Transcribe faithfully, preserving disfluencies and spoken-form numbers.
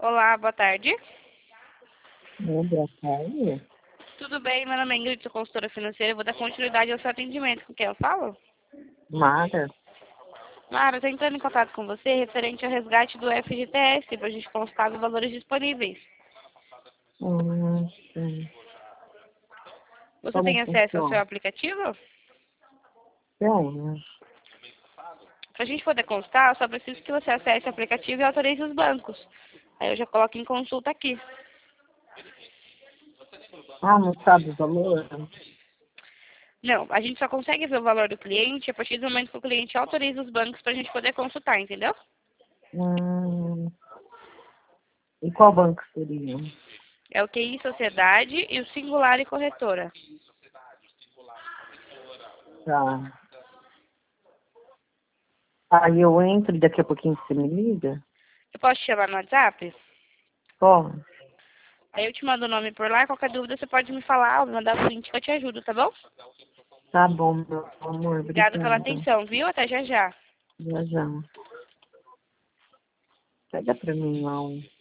Olá, boa tarde. Boa tarde. Tudo bem? Meu nome é Ingrid, sou consultora financeira. Eu vou dar continuidade ao seu atendimento. Com quem eu falo? Mara. Mara, estou entrando em contato com você referente ao resgate do F G T S, para a gente constar os valores disponíveis. Hum, sim. Você Como tem acesso ao seu funciona? aplicativo? Tenho. Para a gente poder constar, eu só preciso que você acesse o aplicativo e autorize os bancos. Aí eu já coloco em consulta aqui. Ah, não sabe o valor? Não, a gente só consegue ver o valor do cliente a partir do momento que o cliente autoriza os bancos para a gente poder consultar, entendeu? Hum, e qual banco seria? É o Q I Sociedade e o Singular e Corretora. Tá. Aí eu entro e daqui a pouquinho você me liga? Eu posso te chamar no WhatsApp? Pode. Aí eu te mando o nome por lá, qualquer dúvida você pode me falar ou me mandar o print que eu te ajudo, tá bom? Tá bom, meu amor. Obrigada pela Obrigada. atenção, viu? Até já já. Já já. Pega pra mim lá um.